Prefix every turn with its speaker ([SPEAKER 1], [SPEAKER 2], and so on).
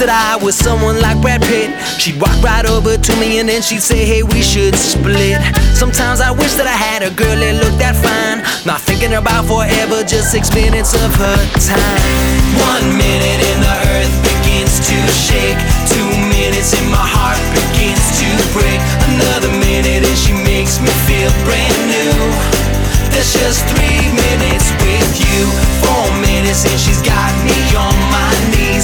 [SPEAKER 1] that I was someone like Brad Pitt, she'd walk right over to me and then she'd say, hey, we should split. Sometimes I wish that I had a girl that looked that fine, not thinking about forever, just 6 minutes of her time. 1 minute and the earth begins to shake, 2 minutes and my heart begins to break, another minute and she makes me feel brand new. There's just 3 minutes with you, 4 minutes and she's got me on my knees.